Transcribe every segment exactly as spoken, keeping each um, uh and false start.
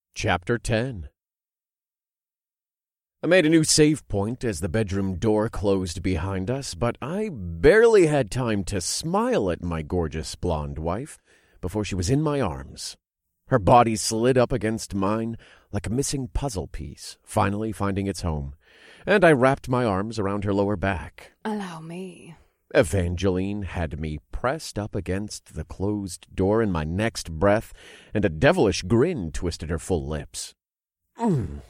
Chapter ten. I made a new save point as the bedroom door closed behind us, but I barely had time to smile at my gorgeous blonde wife before she was in my arms. Her body slid up against mine like a missing puzzle piece, finally finding its home, and I wrapped my arms around her lower back. Allow me. Evangeline had me pressed up against the closed door in my next breath, and a devilish grin twisted her full lips. Mm.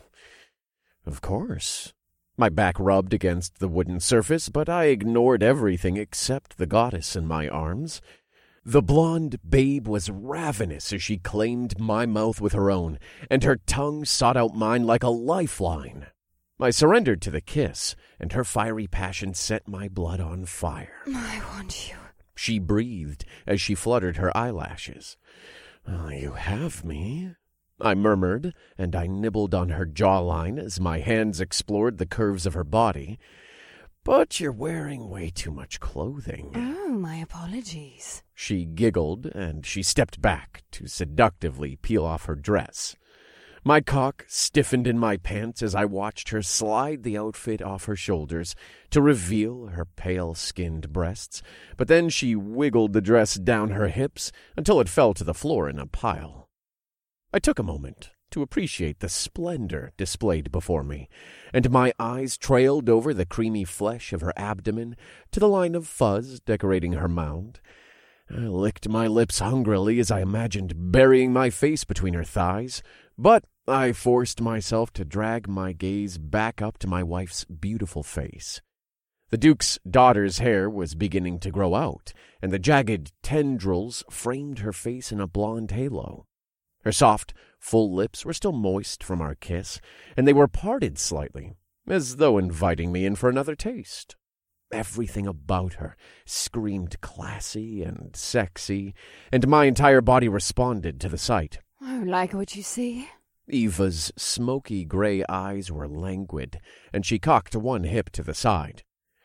Of course. My back rubbed against the wooden surface, but I ignored everything except the goddess in my arms. The blonde babe was ravenous as she claimed my mouth with her own, and her tongue sought out mine like a lifeline. I surrendered to the kiss, and her fiery passion set my blood on fire. I want you. She breathed as she fluttered her eyelashes. Oh, you have me, I murmured, and I nibbled on her jawline as my hands explored the curves of her body. But you're wearing way too much clothing. Oh, my apologies. She giggled, and she stepped back to seductively peel off her dress. My cock stiffened in my pants as I watched her slide the outfit off her shoulders to reveal her pale-skinned breasts, but then she wiggled the dress down her hips until it fell to the floor in a pile. I took a moment to appreciate the splendor displayed before me, and my eyes trailed over the creamy flesh of her abdomen to the line of fuzz decorating her mound. I licked my lips hungrily as I imagined burying my face between her thighs, but I forced myself to drag my gaze back up to my wife's beautiful face. The Duke's daughter's hair was beginning to grow out, and the jagged tendrils framed her face in a blonde halo. Her soft, full lips were still moist from our kiss, and they were parted slightly, as though inviting me in for another taste. Everything about her screamed classy and sexy, and my entire body responded to the sight. I like what you see. Eva's smoky gray eyes were languid, and she cocked one hip to the side.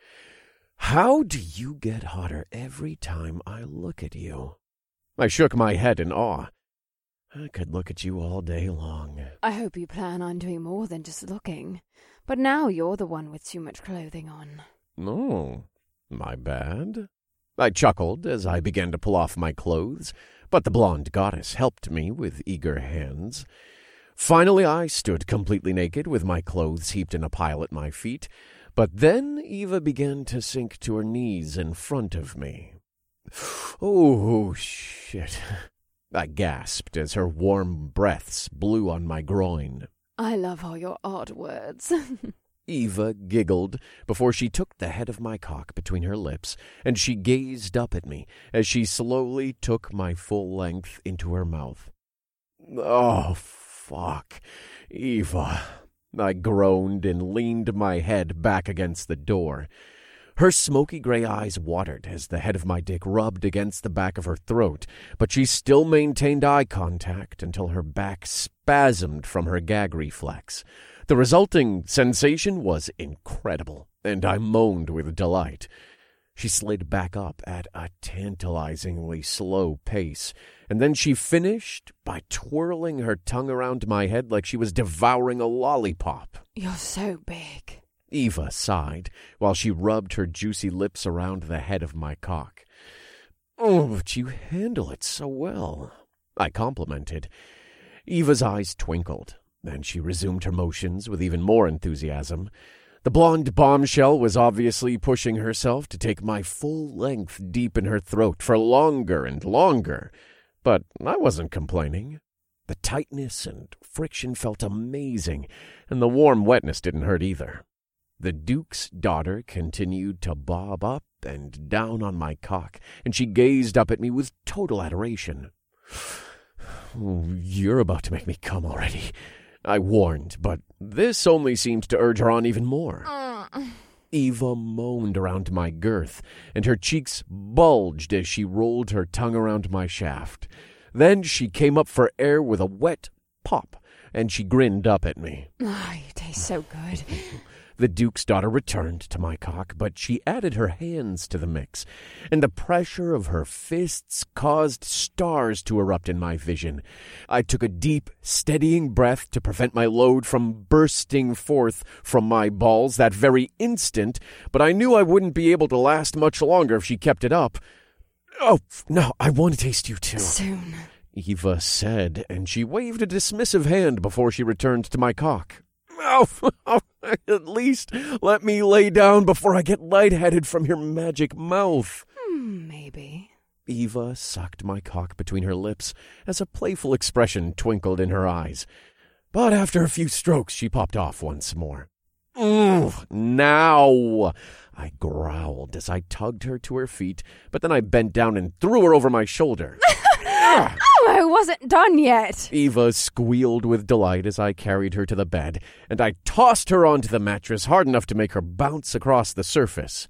How do you get hotter every time I look at you? I shook my head in awe. I could look at you all day long. I hope you plan on doing more than just looking. But now you're the one with too much clothing on. Oh, my bad. I chuckled as I began to pull off my clothes, but the blonde goddess helped me with eager hands. Finally, I stood completely naked with my clothes heaped in a pile at my feet, but then Eva began to sink to her knees in front of me. Oh, shit. I gasped as her warm breaths blew on my groin. I love all your odd words. Eva giggled before she took the head of my cock between her lips, and she gazed up at me as she slowly took my full length into her mouth. Oh, fuck, Eva. I groaned and leaned my head back against the door. Her smoky gray eyes watered as the head of my dick rubbed against the back of her throat, but she still maintained eye contact until her back spasmed from her gag reflex. The resulting sensation was incredible, and I moaned with delight. She slid back up at a tantalizingly slow pace, and then she finished by twirling her tongue around my head like she was devouring a lollipop. You're so big. Eva sighed while she rubbed her juicy lips around the head of my cock. Oh, but you handle it so well, I complimented. Eva's eyes twinkled. Then she resumed her motions with even more enthusiasm. The blonde bombshell was obviously pushing herself to take my full length deep in her throat for longer and longer, but I wasn't complaining. The tightness and friction felt amazing, and the warm wetness didn't hurt either. The Duke's daughter continued to bob up and down on my cock, and she gazed up at me with total adoration. You're about to make me come already, I warned, but this only seemed to urge her on even more. Uh. Eva moaned around my girth, and her cheeks bulged as she rolled her tongue around my shaft. Then she came up for air with a wet pop, and she grinned up at me. Oh, you taste so good. The Duke's daughter returned to my cock, but she added her hands to the mix, and the pressure of her fists caused stars to erupt in my vision. I took a deep, steadying breath to prevent my load from bursting forth from my balls that very instant, but I knew I wouldn't be able to last much longer if she kept it up. "Oh, no, I want to taste you too," Soon, Eva said, and she waved a dismissive hand before she returned to my cock. "Oh, at least let me lay down before I get lightheaded from your magic mouth." Hmm, maybe. Eva sucked my cock between her lips as a playful expression twinkled in her eyes. But after a few strokes, she popped off once more. "Mm, now," I growled as I tugged her to her feet, but then I bent down and threw her over my shoulder. Oh, I wasn't done yet. Eva squealed with delight as I carried her to the bed, and I tossed her onto the mattress hard enough to make her bounce across the surface.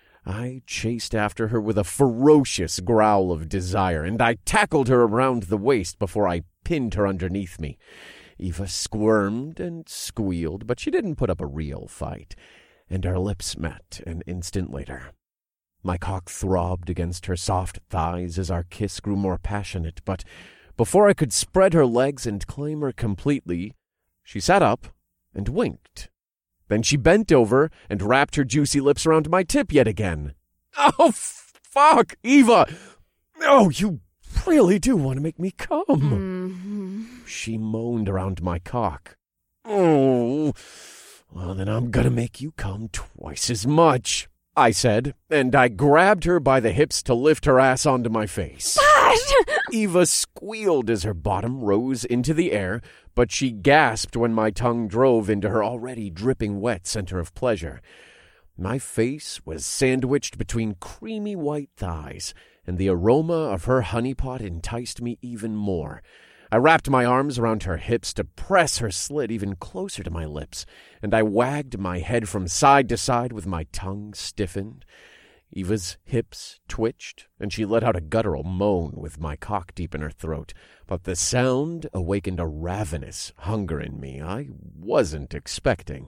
I chased after her with a ferocious growl of desire, and I tackled her around the waist before I pinned her underneath me. Eva squirmed and squealed, but she didn't put up a real fight, and our lips met an instant later. My cock throbbed against her soft thighs as our kiss grew more passionate, but before I could spread her legs and claim her completely, she sat up and winked. Then she bent over and wrapped her juicy lips around my tip yet again. "Oh, fuck, Eva! Oh, you really do want to make me come," Mm-hmm. she moaned around my cock. "Oh, well, then I'm gonna make you come twice as much," I said, and I grabbed her by the hips to lift her ass onto my face. Eva squealed as her bottom rose into the air, but she gasped when my tongue drove into her already dripping wet center of pleasure. My face was sandwiched between creamy white thighs, and the aroma of her honeypot enticed me even more. I wrapped my arms around her hips to press her slit even closer to my lips, and I wagged my head from side to side with my tongue stiffened. Eva's hips twitched, and she let out a guttural moan with my cock deep in her throat, but the sound awakened a ravenous hunger in me I wasn't expecting.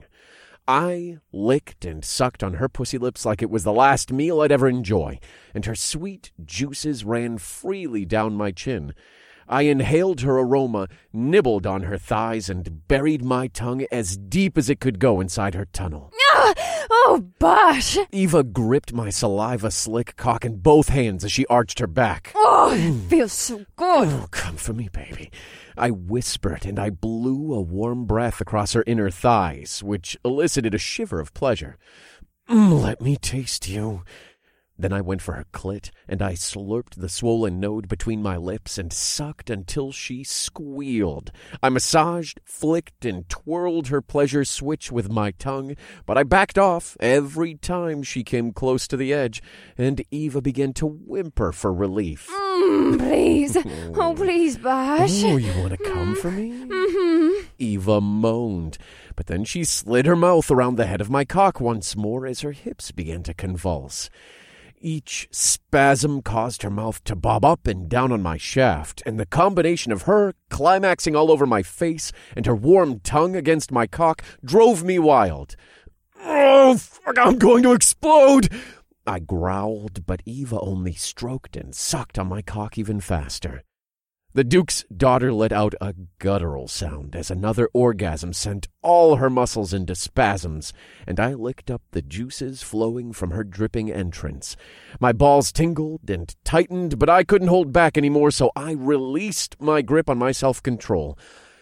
I licked and sucked on her pussy lips like it was the last meal I'd ever enjoy, and her sweet juices ran freely down my chin. I inhaled her aroma, nibbled on her thighs, and buried my tongue as deep as it could go inside her tunnel. Oh, Bosh! Eva gripped my saliva-slick cock in both hands as she arched her back. Oh, it feels so good. "Oh, come for me, baby," I whispered, and I blew a warm breath across her inner thighs, which elicited a shiver of pleasure. Mm, "let me taste you." Then I went for her clit, and I slurped the swollen node between my lips and sucked until she squealed. I massaged, flicked, and twirled her pleasure switch with my tongue, but I backed off every time she came close to the edge, and Eva began to whimper for relief. Mm, please. Oh, please, Bosh. "Oh, you want to come for me?" Mm-hmm. Eva moaned, but then she slid her mouth around the head of my cock once more as her hips began to convulse. Each spasm caused her mouth to bob up and down on my shaft, and the combination of her climaxing all over my face and her warm tongue against my cock drove me wild. "Oh, fuck, I'm going to explode!" I growled, but Eva only stroked and sucked on my cock even faster. The Duke's daughter let out a guttural sound as another orgasm sent all her muscles into spasms, and I licked up the juices flowing from her dripping entrance. My balls tingled and tightened, but I couldn't hold back anymore, so I released my grip on my self-control.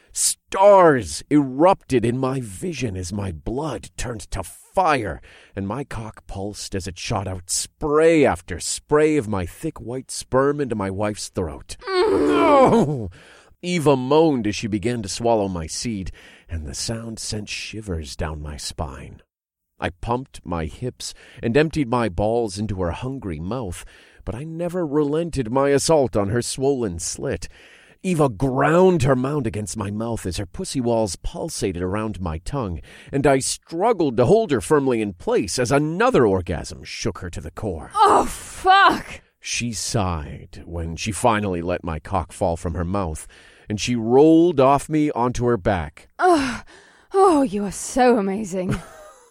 Stars erupted in my vision as my blood turned to fire, and my cock pulsed as it shot out spray after spray of my thick white sperm into my wife's throat. Oh! Eva moaned as she began to swallow my seed, and the sound sent shivers down my spine. I pumped my hips and emptied my balls into her hungry mouth, but I never relented my assault on her swollen slit. Eva ground her mound against my mouth as her pussy walls pulsated around my tongue, and I struggled to hold her firmly in place as another orgasm shook her to the core. Oh, fuck! She sighed when she finally let my cock fall from her mouth, and she rolled off me onto her back. Oh, oh, you are so amazing.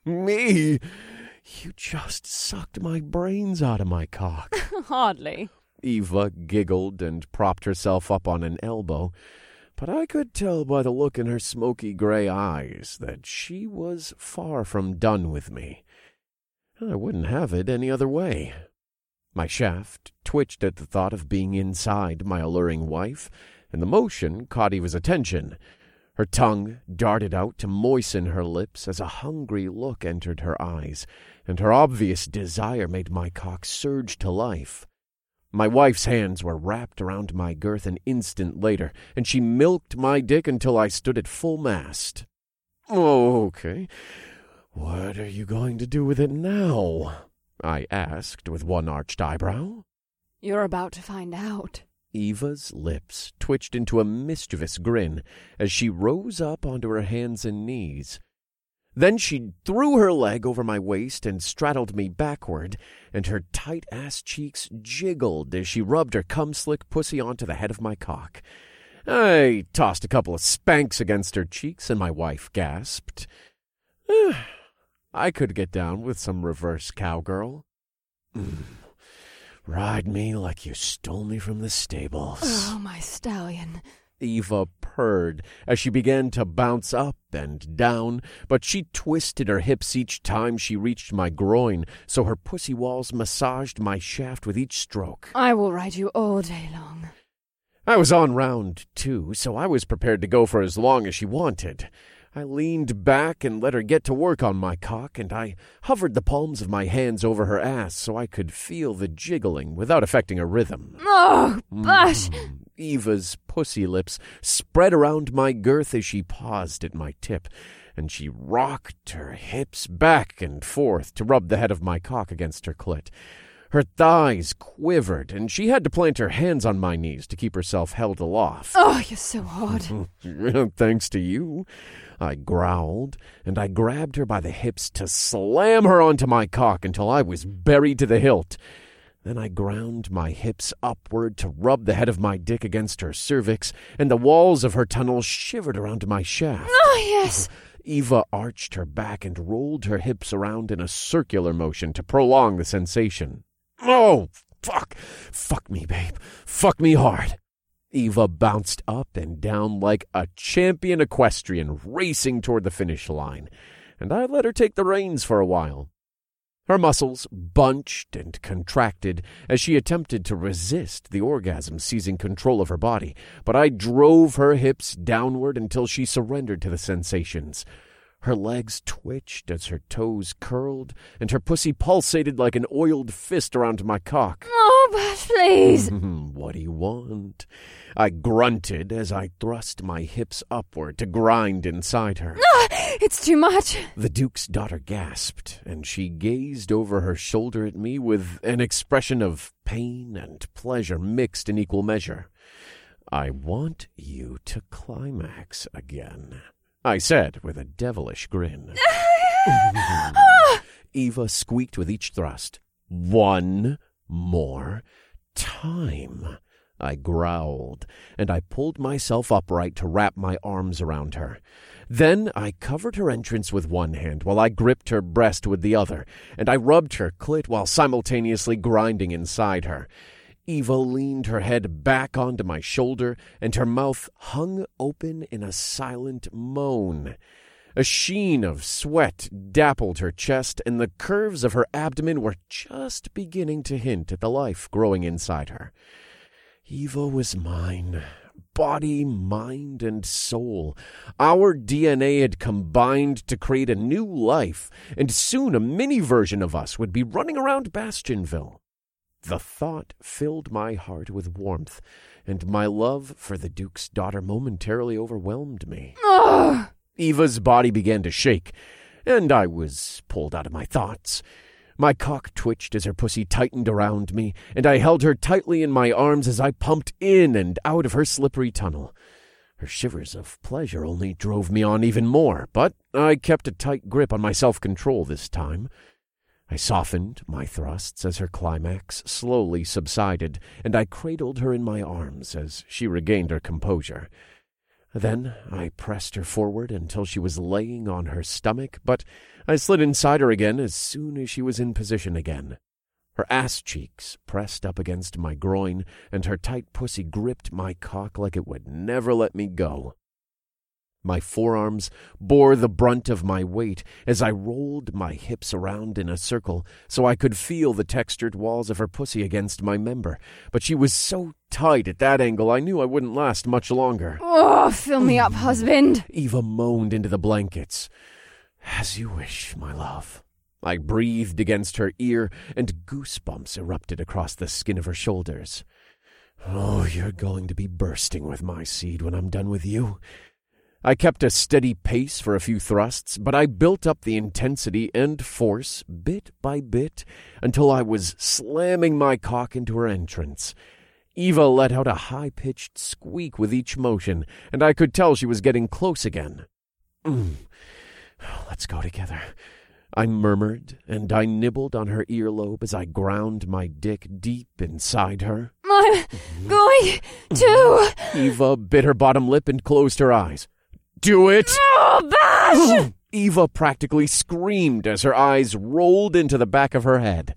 Me? You just sucked my brains out of my cock. Hardly. Eva giggled and propped herself up on an elbow, but I could tell by the look in her smoky gray eyes that she was far from done with me. I wouldn't have it any other way. My shaft twitched at the thought of being inside my alluring wife, and the motion caught Eva's attention. Her tongue darted out to moisten her lips as a hungry look entered her eyes, and her obvious desire made my cock surge to life. My wife's hands were wrapped around my girth an instant later, and she milked my dick until I stood at full mast. "Oh, okay. What are you going to do with it now?" I asked with one arched eyebrow. You're about to find out. Eva's lips twitched into a mischievous grin as she rose up onto her hands and knees. Then she threw her leg over my waist and straddled me backward, and her tight-ass cheeks jiggled as she rubbed her cum-slick pussy onto the head of my cock. I tossed a couple of spanks against her cheeks, and my wife gasped. I could get down with some reverse cowgirl. Mm. Ride me like you stole me from the stables. Oh, my stallion. Eva purred as she began to bounce up and down, but she twisted her hips each time she reached my groin, so her pussy walls massaged my shaft with each stroke. I will ride you all day long. I was on round two, so I was prepared to go for as long as she wanted. I leaned back and let her get to work on my cock, and I hovered the palms of my hands over her ass so I could feel the jiggling without affecting her rhythm. Oh, but... Mm. Eva's pussy lips spread around my girth as she paused at my tip, and she rocked her hips back and forth to rub the head of my cock against her clit. Her thighs quivered, and she had to plant her hands on my knees to keep herself held aloft. Oh, you're so hot. Thanks to you, I growled, and I grabbed her by the hips to slam her onto my cock until I was buried to the hilt. Then I ground my hips upward to rub the head of my dick against her cervix, and the walls of her tunnel shivered around my shaft. Oh, yes. Eva arched her back and rolled her hips around in a circular motion to prolong the sensation. Oh, fuck. Fuck me, babe. Fuck me hard. Eva bounced up and down like a champion equestrian racing toward the finish line, and I let her take the reins for a while. Her muscles bunched and contracted as she attempted to resist the orgasm seizing control of her body, but I drove her hips downward until she surrendered to the sensations. Her legs twitched as her toes curled, and her pussy pulsated like an oiled fist around my cock. Oh, but please. What do you want? I grunted as I thrust my hips upward to grind inside her. Ah, it's too much. The Duke's daughter gasped, and she gazed over her shoulder at me with an expression of pain and pleasure mixed in equal measure. I want you to climax again, I said with a devilish grin. Eva squeaked with each thrust. One more time, I growled, and I pulled myself upright to wrap my arms around her. Then I covered her entrance with one hand while I gripped her breast with the other, and I rubbed her clit while simultaneously grinding inside her. Eva leaned her head back onto my shoulder, and her mouth hung open in a silent moan. A sheen of sweat dappled her chest, and the curves of her abdomen were just beginning to hint at the life growing inside her. Eva was mine, body, mind, and soul. Our D N A had combined to create a new life, and soon a mini version of us would be running around Bastionville. The thought filled my heart with warmth, and my love for the Duke's daughter momentarily overwhelmed me. Oh. Eva's body began to shake, and I was pulled out of my thoughts. My cock twitched as her pussy tightened around me, and I held her tightly in my arms as I pumped in and out of her slippery tunnel. Her shivers of pleasure only drove me on even more, but I kept a tight grip on my self-control this time. I softened my thrusts as her climax slowly subsided, and I cradled her in my arms as she regained her composure. Then I pressed her forward until she was laying on her stomach, but I slid inside her again as soon as she was in position again. Her ass cheeks pressed up against my groin, and her tight pussy gripped my cock like it would never let me go. My forearms bore the brunt of my weight as I rolled my hips around in a circle so I could feel the textured walls of her pussy against my member. But she was so tight at that angle I knew I wouldn't last much longer. Oh, fill me up, husband. Eva moaned into the blankets. As you wish, my love. I breathed against her ear, and goosebumps erupted across the skin of her shoulders. Oh, you're going to be bursting with my seed when I'm done with you. I kept a steady pace for a few thrusts, but I built up the intensity and force bit by bit until I was slamming my cock into her entrance. Eva let out a high-pitched squeak with each motion, and I could tell she was getting close again. Mm. Let's go together, I murmured, and I nibbled on her earlobe as I ground my dick deep inside her. I'm going to... Eva bit her bottom lip and closed her eyes. Do it! Oh, Bash! Eva practically screamed as her eyes rolled into the back of her head.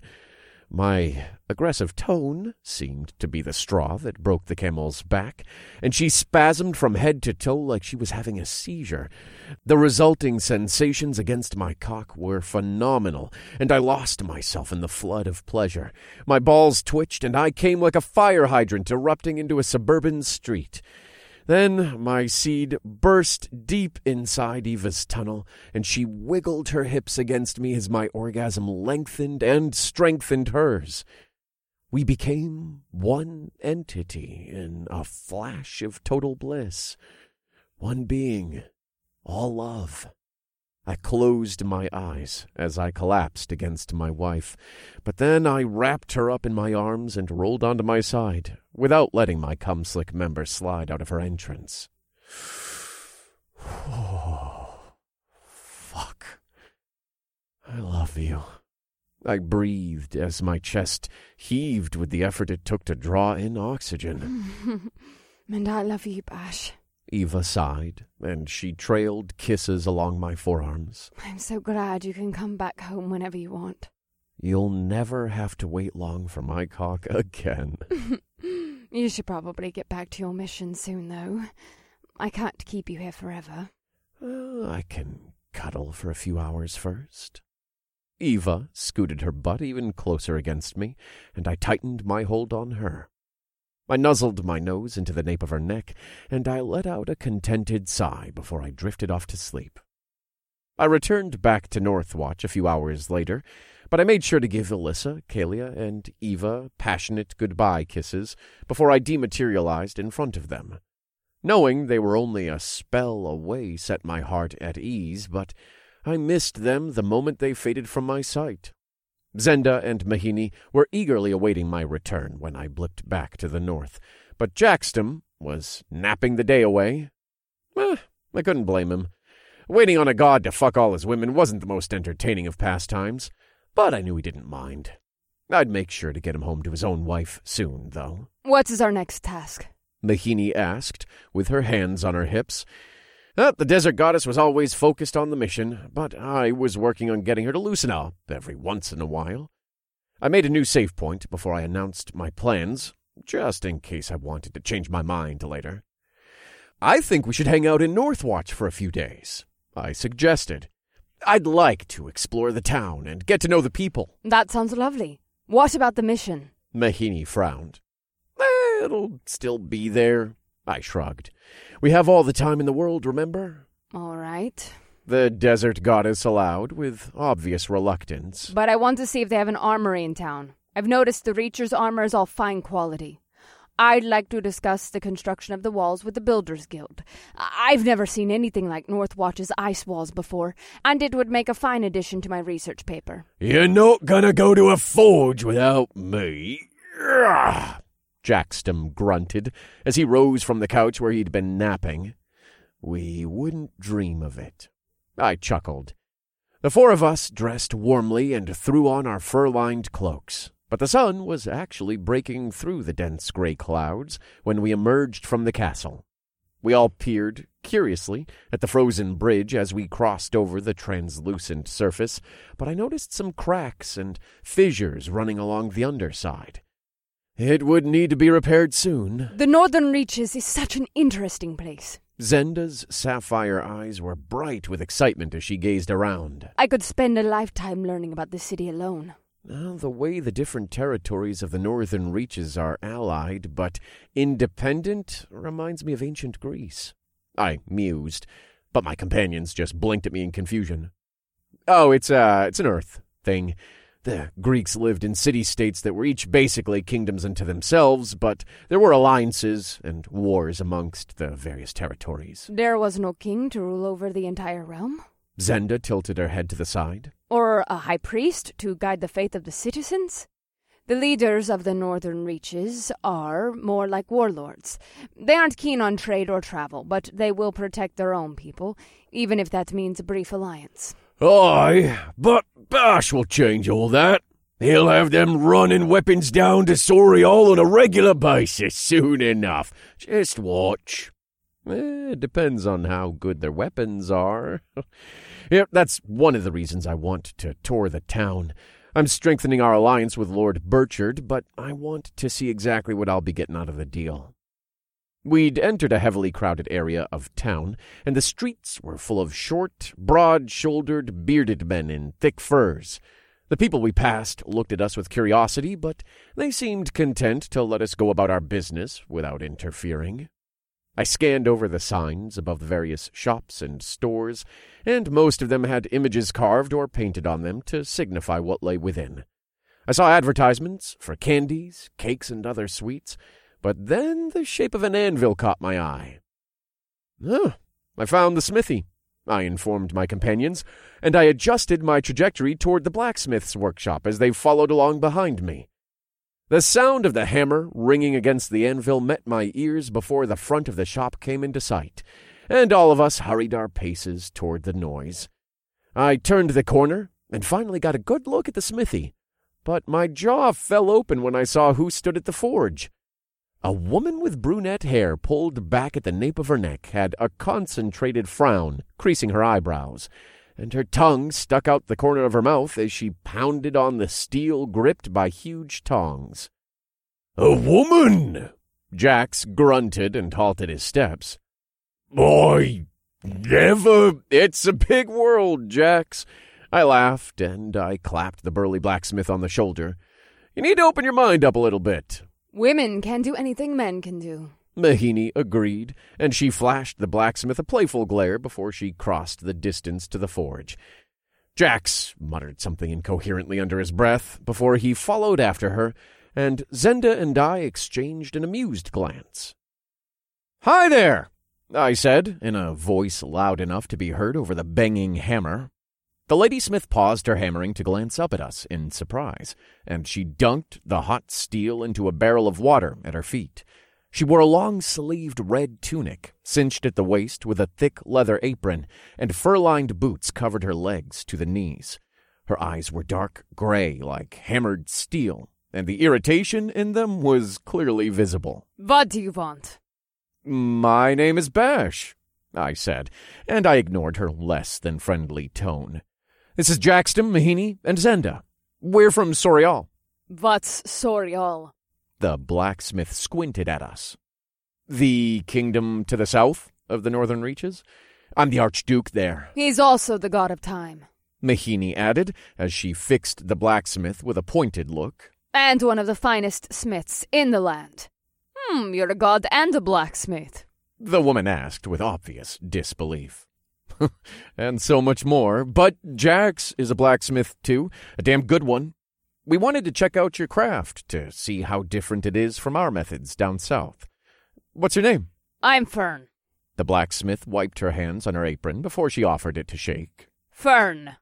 My aggressive tone seemed to be the straw that broke the camel's back, and she spasmed from head to toe like she was having a seizure. The resulting sensations against my cock were phenomenal, and I lost myself in the flood of pleasure. My balls twitched, and I came like a fire hydrant erupting into a suburban street. Then my seed burst deep inside Eva's tunnel, and she wiggled her hips against me as my orgasm lengthened and strengthened hers. We became one entity in a flash of total bliss. One being, all love. I closed my eyes as I collapsed against my wife, but then I wrapped her up in my arms and rolled onto my side, without letting my cum-slick member slide out of her entrance. Oh, fuck. I love you. I breathed as my chest heaved with the effort it took to draw in oxygen. And I love you, Bash. Eva sighed, and she trailed kisses along my forearms. I'm so glad you can come back home whenever you want. You'll never have to wait long for my cock again. You should probably get back to your mission soon, though. I can't keep you here forever. Uh, I can cuddle for a few hours first. Eva scooted her butt even closer against me, and I tightened my hold on her. I nuzzled my nose into the nape of her neck, and I let out a contented sigh before I drifted off to sleep. I returned back to Northwatch a few hours later, but I made sure to give Alyssa, Kalia, and Eva passionate goodbye kisses before I dematerialized in front of them. Knowing they were only a spell away set my heart at ease, but I missed them the moment they faded from my sight. Zenda and Mahini were eagerly awaiting my return when I blipped back to the north, but Jackstum was napping the day away. Eh, I couldn't blame him. Waiting on a god to fuck all his women wasn't the most entertaining of pastimes, but I knew he didn't mind. I'd make sure to get him home to his own wife soon, though. What is our next task? Mahini asked, with her hands on her hips. Uh, the desert goddess was always focused on the mission, but I was working on getting her to loosen up every once in a while. I made a new save point before I announced my plans, just in case I wanted to change my mind later. I think we should hang out in Northwatch for a few days, I suggested. I'd like to explore the town and get to know the people. That sounds lovely. What about the mission? Mahini frowned. Eh, it'll still be there, I shrugged. We have all the time in the world, remember? All right. The desert goddess allowed, with obvious reluctance. But I want to see if they have an armory in town. I've noticed the Reacher's armor is all fine quality. I'd like to discuss the construction of the walls with the Builders Guild. I've never seen anything like Northwatch's ice walls before, and it would make a fine addition to my research paper. You're not gonna go to a forge without me. Ugh. Jackstum grunted as he rose from the couch where he'd been napping. We wouldn't dream of it. I chuckled. The four of us dressed warmly and threw on our fur-lined cloaks, but the sun was actually breaking through the dense gray clouds when we emerged from the castle. We all peered curiously at the frozen bridge as we crossed over the translucent surface, but I noticed some cracks and fissures running along the underside. It would need to be repaired soon. The Northern Reaches is such an interesting place. Zenda's sapphire eyes were bright with excitement as she gazed around. I could spend a lifetime learning about the city alone. Now, the way the different territories of the Northern Reaches are allied but independent reminds me of ancient Greece. I mused, but my companions just blinked at me in confusion. Oh, it's, uh, it's an Earth thing. The Greeks lived in city-states that were each basically kingdoms unto themselves, but there were alliances and wars amongst the various territories. There was no king to rule over the entire realm? Zenda tilted her head to the side. Or a high priest to guide the faith of the citizens? The leaders of the Northern Reaches are more like warlords. They aren't keen on trade or travel, but they will protect their own people, even if that means a brief alliance. Aye, but Bash will change all that. He'll have them running weapons down to Soriol on a regular basis soon enough. Just watch. Eh, it depends on how good their weapons are. Yep, that's one of the reasons I want to tour the town. I'm strengthening our alliance with Lord Burchard, but I want to see exactly what I'll be getting out of the deal. We'd entered a heavily crowded area of town, and the streets were full of short, broad-shouldered, bearded men in thick furs. The people we passed looked at us with curiosity, but they seemed content to let us go about our business without interfering. I scanned over the signs above the various shops and stores, and most of them had images carved or painted on them to signify what lay within. I saw advertisements for candies, cakes, and other sweets, but then the shape of an anvil caught my eye. Oh, I found the smithy, I informed my companions, and I adjusted my trajectory toward the blacksmith's workshop as they followed along behind me. The sound of the hammer ringing against the anvil met my ears before the front of the shop came into sight, and all of us hurried our paces toward the noise. I turned the corner and finally got a good look at the smithy, but my jaw fell open when I saw who stood at the forge. A woman with brunette hair pulled back at the nape of her neck had a concentrated frown creasing her eyebrows, and her tongue stuck out the corner of her mouth as she pounded on the steel gripped by huge tongs. "A woman!" Jax grunted and halted his steps. "I never—" "It's a big world, Jax." I laughed, and I clapped the burly blacksmith on the shoulder. "You need to open your mind up a little bit." Women can do anything men can do, Mahini agreed, and she flashed the blacksmith a playful glare before she crossed the distance to the forge. Jax muttered something incoherently under his breath before he followed after her, and Zenda and I exchanged an amused glance. "Hi there," I said, in a voice loud enough to be heard over the banging hammer. The ladysmith paused her hammering to glance up at us in surprise, and she dunked the hot steel into a barrel of water at our feet. She wore a long-sleeved red tunic, cinched at the waist with a thick leather apron, and fur-lined boots covered her legs to the knees. Her eyes were dark gray like hammered steel, and the irritation in them was clearly visible. "What do you want?" "My name is Bash," I said, and I ignored her less than friendly tone. "This is Jaxton, Mahini, and Zenda. We're from Soriol." "What's Soriol?" The blacksmith squinted at us. "The kingdom to the south of the Northern Reaches. I'm the Archduke there." "He's also the god of time," Mahini added, as she fixed the blacksmith with a pointed look. "and one of the finest smiths in the land." "Hmm, you're a god and a blacksmith," the woman asked with obvious disbelief. "And so much more. But Jax is a blacksmith, too. A damn good one. We wanted to check out your craft to see how different it is from our methods down south. What's your name?" "I'm Fern." The blacksmith wiped her hands on her apron before she offered it to shake. "Fern."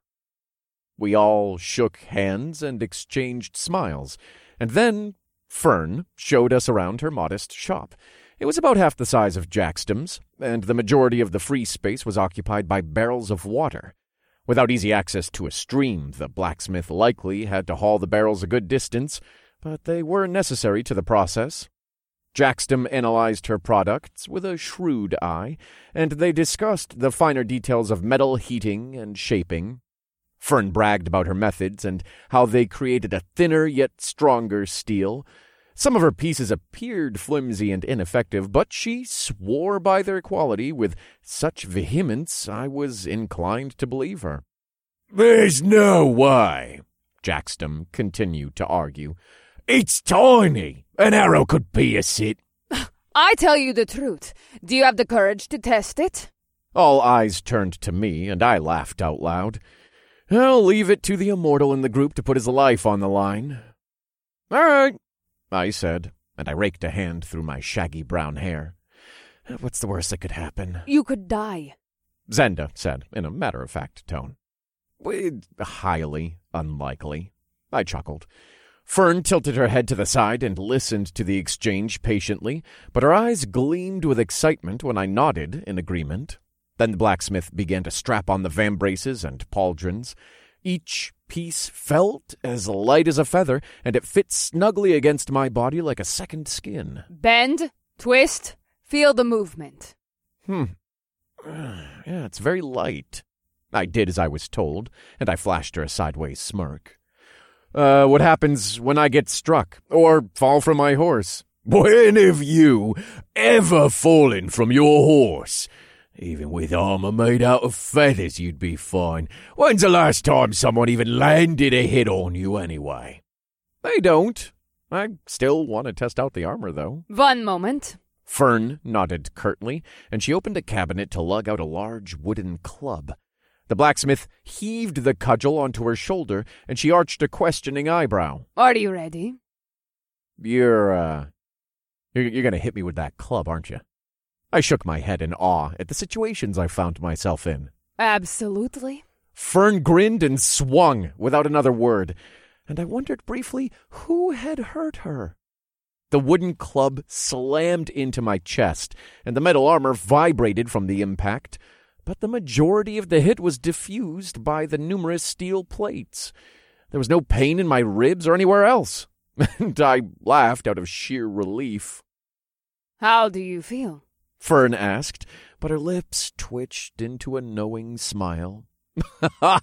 We all shook hands and exchanged smiles, and then Fern showed us around her modest shop. It was about half the size of Jaxton's, and the majority of the free space was occupied by barrels of water. Without easy access to a stream, the blacksmith likely had to haul the barrels a good distance, but they were necessary to the process. Jackstum analyzed her products with a shrewd eye, and they discussed the finer details of metal heating and shaping. Fern bragged about her methods and how they created a thinner yet stronger steel. Some of her pieces appeared flimsy and ineffective, but she swore by their quality with such vehemence I was inclined to believe her. "There's no way," Jackstum continued to argue. "It's tiny. An arrow could pierce it." I tell you the truth. Do you have the courage to test it? All eyes turned to me, and I laughed out loud. I'll leave it to the immortal in the group to put his life on the line. "All right," I said, and I raked a hand through my shaggy brown hair. "What's the worst that could happen?" You could die, Zenda said in a matter-of-fact tone. "Highly unlikely," I chuckled. Fern tilted her head to the side and listened to the exchange patiently, but her eyes gleamed with excitement when I nodded in agreement. Then the blacksmith began to strap on the vambraces and pauldrons. Each piece felt as light as a feather, and it fit snugly against my body like a second skin. Bend, twist, feel the movement. Hmm. Yeah, it's very light. I did as I was told, and I flashed her a sideways smirk. Uh, what happens when I get struck, or fall from my horse? When have you ever fallen from your horse? Even with armor made out of feathers, you'd be fine. When's the last time someone even landed a hit on you anyway? They don't. I still want to test out the armor, though. One moment. Fern nodded curtly, and she opened a cabinet to lug out a large wooden club. The blacksmith heaved the cudgel onto her shoulder, and she arched a questioning eyebrow. Are you ready? You're, uh... You're, you're gonna hit me with that club, aren't you? I shook my head in awe at the situations I found myself in. Absolutely. Fern grinned and swung without another word, and I wondered briefly who had hurt her. The wooden club slammed into my chest, and the metal armor vibrated from the impact, but the majority of the hit was diffused by the numerous steel plates. There was no pain in my ribs or anywhere else, and I laughed out of sheer relief. How do you feel? Fern asked, but her lips twitched into a knowing smile. Ha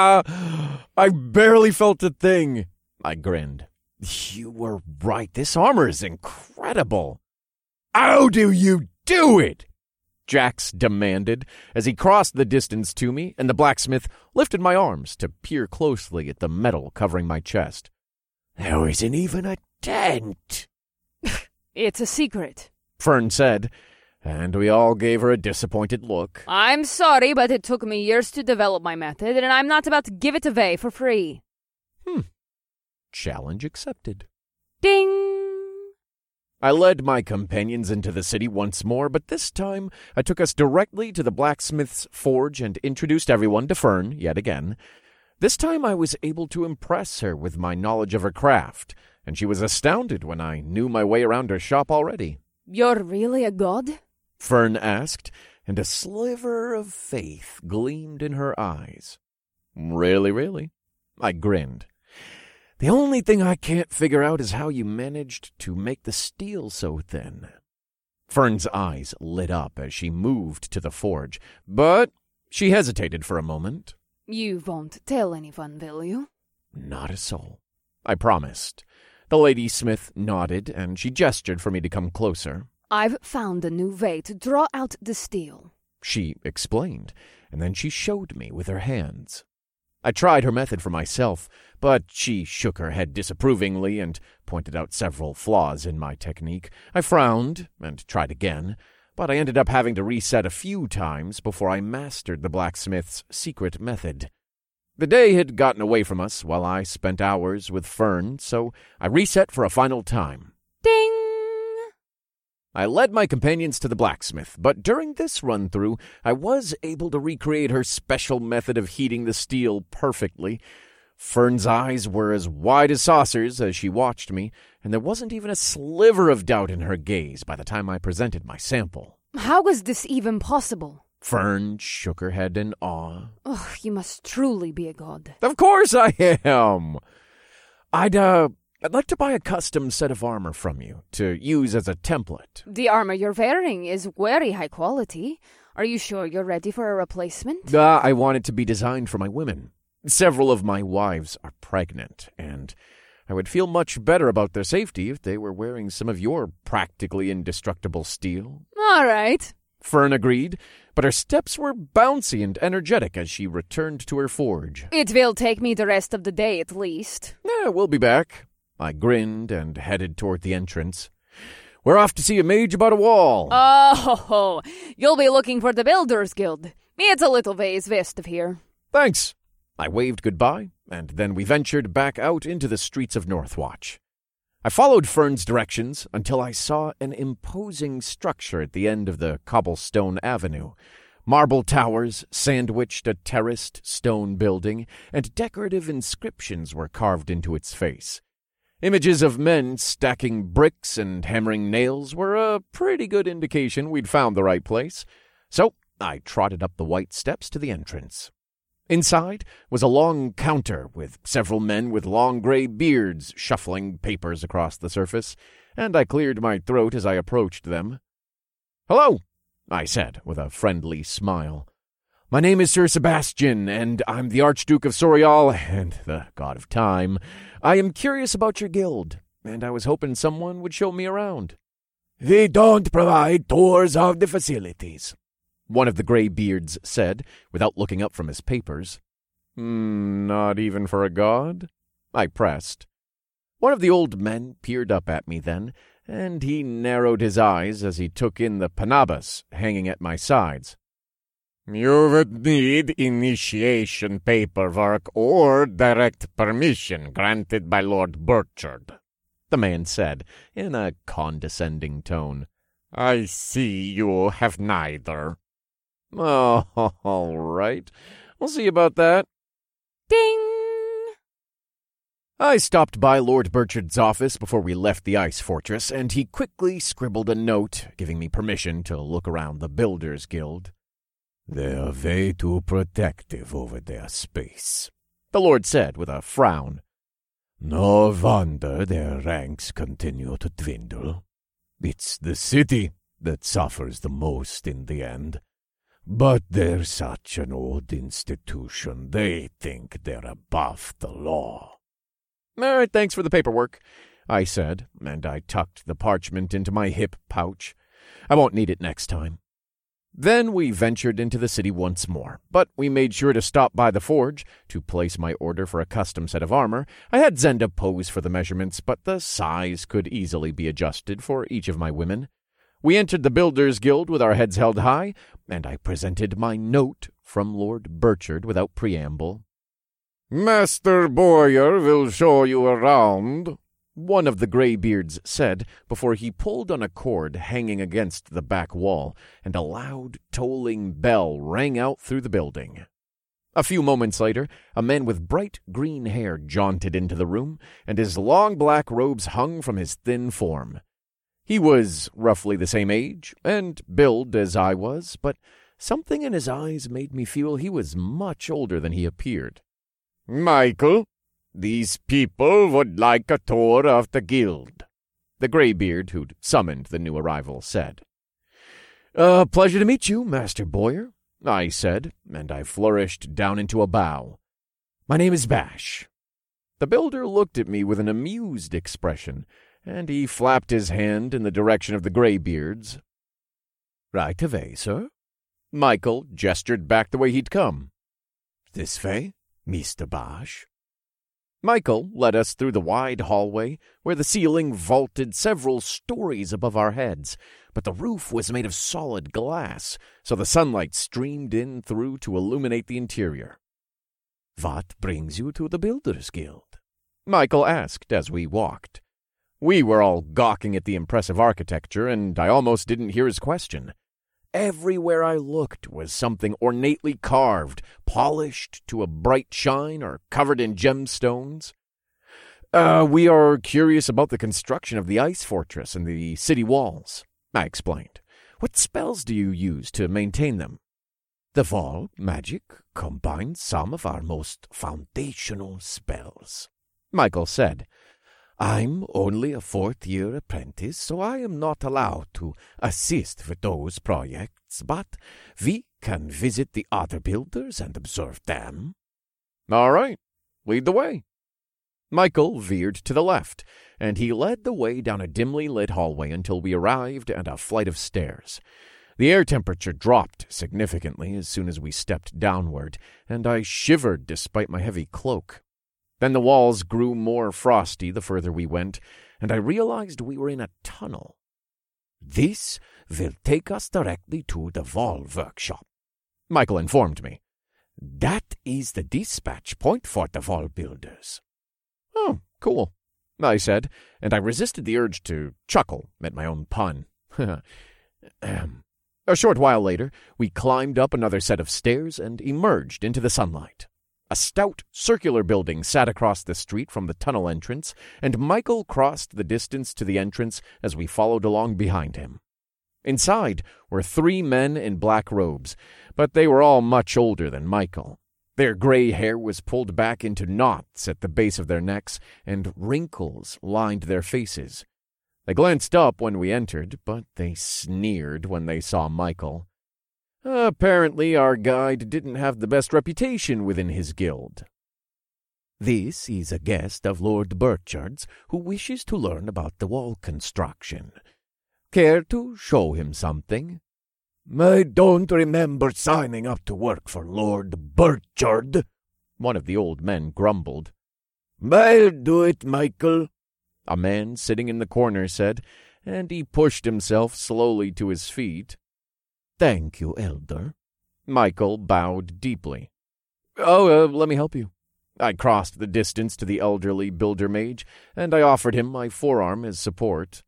ha! I barely felt a thing, I grinned. You were right, this armor is incredible. How do you do it? Jax demanded as he crossed the distance to me, and the blacksmith lifted my arms to peer closely at the metal covering my chest. There isn't even a dent. It's a secret, Fern said, and we all gave her a disappointed look. I'm sorry, but it took me years to develop my method, and I'm not about to give it away for free. Hmm. Challenge accepted. Ding! I led my companions into the city once more, but this time I took us directly to the blacksmith's forge and introduced everyone to Fern yet again. This time I was able to impress her with my knowledge of her craft, and she was astounded when I knew my way around her shop already. You're really a god? Fern asked, and a sliver of faith gleamed in her eyes. Really, really? I grinned. The only thing I can't figure out is how you managed to make the steel so thin. Fern's eyes lit up as she moved to the forge, but she hesitated for a moment. You won't tell anyone, will you? Not a soul, I promised. The lady smith nodded, and she gestured for me to come closer. I've found a new way to draw out the steel, she explained, and then she showed me with her hands. I tried her method for myself, but she shook her head disapprovingly and pointed out several flaws in my technique. I frowned and tried again, but I ended up having to reset a few times before I mastered the blacksmith's secret method. The day had gotten away from us while I spent hours with Fern, so I reset for a final time. Ding! I led my companions to the blacksmith, but during this run-through, I was able to recreate her special method of heating the steel perfectly. Fern's eyes were as wide as saucers as she watched me, and there wasn't even a sliver of doubt in her gaze by the time I presented my sample. How was this even possible? Fern shook her head in awe. Oh, you must truly be a god. Of course I am! I'd, uh, I'd like to buy a custom set of armor from you to use as a template. The armor you're wearing is very high quality. Are you sure you're ready for a replacement? Uh, I want it to be designed for my women. Several of my wives are pregnant, and I would feel much better about their safety if they were wearing some of your practically indestructible steel. All right. Fern agreed, but her steps were bouncy and energetic as she returned to her forge. It will take me the rest of the day at least. Yeah, we'll be back. I grinned and headed toward the entrance. We're off to see a mage about a wall. Oh, you'll be looking for the Builders Guild. It's a little ways west of here. Thanks. I waved goodbye, and then we ventured back out into the streets of Northwatch. I followed Fern's directions until I saw an imposing structure at the end of the cobblestone avenue. Marble towers sandwiched a terraced stone building, and decorative inscriptions were carved into its face. Images of men stacking bricks and hammering nails were a pretty good indication we'd found the right place, so I trotted up the white steps to the entrance. Inside was a long counter with several men with long gray beards shuffling papers across the surface, and I cleared my throat as I approached them. "Hello," I said with a friendly smile. "My name is Sir Sebastian, and I'm the Archduke of Sorial and the God of Time. I am curious about your guild, and I was hoping someone would show me around." "We don't provide tours of the facilities," one of the gray beards said, without looking up from his papers. Mm, not even for a god? I pressed. One of the old men peered up at me then, and he narrowed his eyes as he took in the panabas hanging at my sides. "You would need initiation paperwork or direct permission granted by Lord Burchard," the man said in a condescending tone. "I see you have neither." "Oh, all right. We'll see about that." Ding! I stopped by Lord Burchard's office before we left the ice fortress, and he quickly scribbled a note giving me permission to look around the Builders Guild. "They're way too protective over their space," the Lord said with a frown. "No wonder their ranks continue to dwindle. It's the city that suffers the most in the end. But they're such an old institution, they think they're above the law." "All right, thanks for the paperwork," I said, and I tucked the parchment into my hip pouch. I won't need it next time. Then we ventured into the city once more, but we made sure to stop by the forge to place my order for a custom set of armor. I had Zenda pose for the measurements, but the size could easily be adjusted for each of my women. We entered the Builders Guild with our heads held high, and I presented my note from Lord Burchard without preamble. "Master Boyer will show you around," one of the greybeards said before he pulled on a cord hanging against the back wall, and a loud, tolling bell rang out through the building. A few moments later, a man with bright green hair jaunted into the room, and his long black robes hung from his thin form. He was roughly the same age and build as I was, but something in his eyes made me feel he was much older than he appeared. "Michael, these people would like a tour of the guild," the greybeard who'd summoned the new arrival said. "A pleasure to meet you, Master Boyer," I said, and I flourished down into a bow. "My name is Bash." The builder looked at me with an amused expression, and he flapped his hand in the direction of the greybeards. "Right away, sir." Michael gestured back the way he'd come. "This way, Mister Bash." Michael led us through the wide hallway, where the ceiling vaulted several stories above our heads, but the roof was made of solid glass, so the sunlight streamed in through to illuminate the interior. "What brings you to the Builders Guild?" Michael asked as we walked. We were all gawking at the impressive architecture, and I almost didn't hear his question. Everywhere I looked was something ornately carved, polished to a bright shine, or covered in gemstones. Uh, we are curious about the construction of the ice fortress and the city walls," I explained. "What spells do you use to maintain them?" "The wall magic combines some of our most foundational spells," Michael said. I'm only a fourth-year apprentice, so I am not allowed to assist with those projects, but we can visit the other builders and observe them." "All right, lead the way." Michael veered to the left, and he led the way down a dimly lit hallway until we arrived at a flight of stairs. The air temperature dropped significantly as soon as we stepped downward, and I shivered despite my heavy cloak. Then the walls grew more frosty the further we went, and I realized we were in a tunnel. "This will take us directly to the Wall Workshop," Michael informed me. "That is the dispatch point for the wall builders." "Oh, cool," I said, and I resisted the urge to chuckle at my own pun. A short while later, we climbed up another set of stairs and emerged into the sunlight. A stout, circular building sat across the street from the tunnel entrance, and Michael crossed the distance to the entrance as we followed along behind him. Inside were three men in black robes, but they were all much older than Michael. Their gray hair was pulled back into knots at the base of their necks, and wrinkles lined their faces. They glanced up when we entered, but they sneered when they saw Michael. Apparently, our guide didn't have the best reputation within his guild. "This is a guest of Lord Burchard's who wishes to learn about the wall construction. Care to show him something?" "I don't remember signing up to work for Lord Burchard," one of the old men grumbled. "I'll do it, Michael," a man sitting in the corner said, and he pushed himself slowly to his feet. "Thank you, Elder." Michael bowed deeply. "Oh, uh, let me help you." I crossed the distance to the elderly builder mage, and I offered him my forearm as support.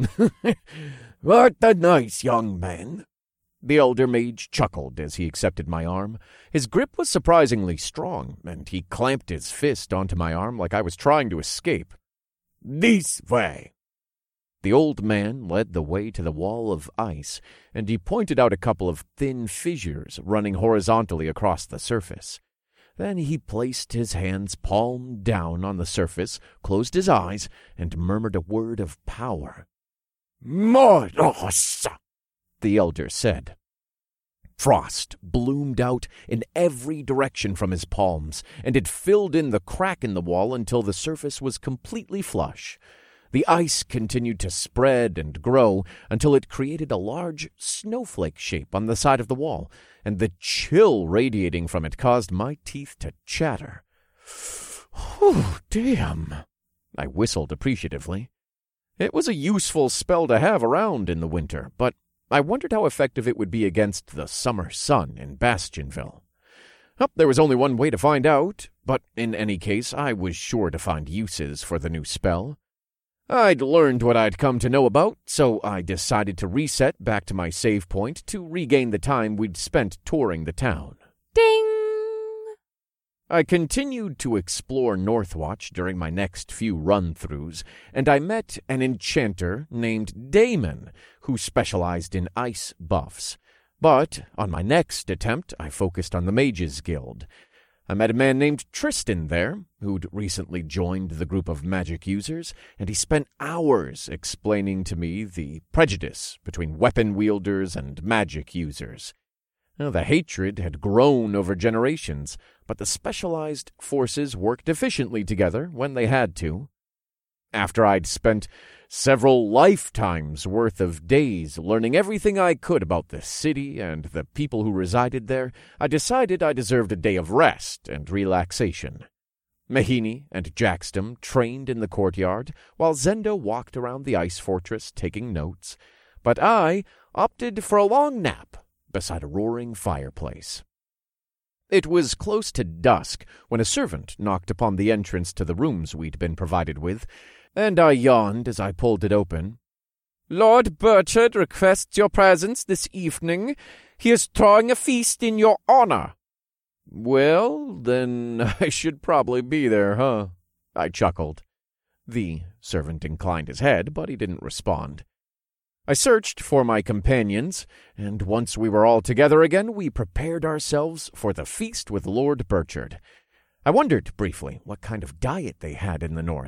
"What a nice young man." The elder mage chuckled as he accepted my arm. His grip was surprisingly strong, and he clamped his fist onto my arm like I was trying to escape. "This way." The old man led the way to the wall of ice, and he pointed out a couple of thin fissures running horizontally across the surface. Then he placed his hands palm down on the surface, closed his eyes, and murmured a word of power. "Moros," the elder said. Frost bloomed out in every direction from his palms, and it filled in the crack in the wall until the surface was completely flush. The ice continued to spread and grow until it created a large snowflake shape on the side of the wall, and the chill radiating from it caused my teeth to chatter. "Whew, damn!" I whistled appreciatively. It was a useful spell to have around in the winter, but I wondered how effective it would be against the summer sun in Bastionville. Oh, there was only one way to find out, but in any case I was sure to find uses for the new spell. I'd learned what I'd come to know about, so I decided to reset back to my save point to regain the time we'd spent touring the town. Ding! I continued to explore Northwatch during my next few run-throughs, and I met an enchanter named Damon, who specialized in ice buffs. But on my next attempt, I focused on the Mages Guild. I met a man named Tristan there, who'd recently joined the group of magic users, and he spent hours explaining to me the prejudice between weapon wielders and magic users. Now, the hatred had grown over generations, but the specialized forces worked efficiently together when they had to. After I'd spent several lifetimes worth of days learning everything I could about the city and the people who resided there, I decided I deserved a day of rest and relaxation. Mahini and Jackstam trained in the courtyard, while Zendo walked around the ice fortress taking notes, but I opted for a long nap beside a roaring fireplace. It was close to dusk when a servant knocked upon the entrance to the rooms we'd been provided with, and I yawned as I pulled it open. "Lord Burchard requests your presence this evening. He is throwing a feast in your honor." "Well, then I should probably be there, huh?" I chuckled. The servant inclined his head, but he didn't respond. I searched for my companions, and once we were all together again, we prepared ourselves for the feast with Lord Burchard. I wondered briefly what kind of diet they had in the north,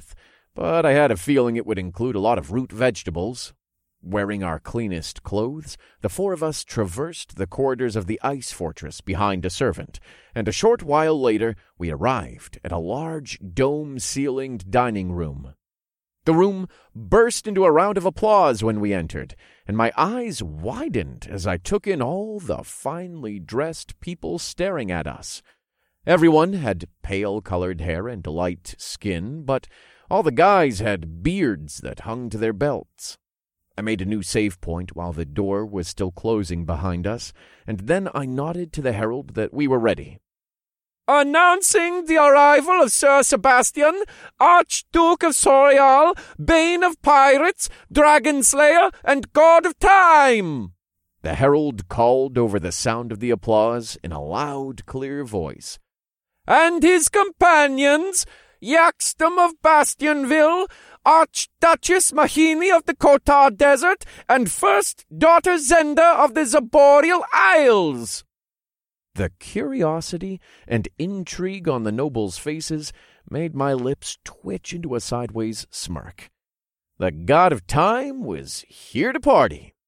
but I had a feeling it would include a lot of root vegetables. Wearing our cleanest clothes, the four of us traversed the corridors of the ice fortress behind a servant, and a short while later we arrived at a large dome-ceilinged dining room. The room burst into a round of applause when we entered, and my eyes widened as I took in all the finely dressed people staring at us. Everyone had pale-colored hair and light skin, but all the guys had beards that hung to their belts. I made a new save point while the door was still closing behind us, and then I nodded to the herald that we were ready. "Announcing the arrival of Sir Sebastian, Archduke of Sorial, Bane of Pirates, Dragon Slayer, and God of Time!" The herald called over the sound of the applause in a loud, clear voice. "And his companions, Yaxstam of Bastionville, Archduchess Mahini of the Kotar Desert, and First Daughter Zenda of the Zaborial Isles." The curiosity and intrigue on the nobles' faces made my lips twitch into a sideways smirk. The God of Time was here to party.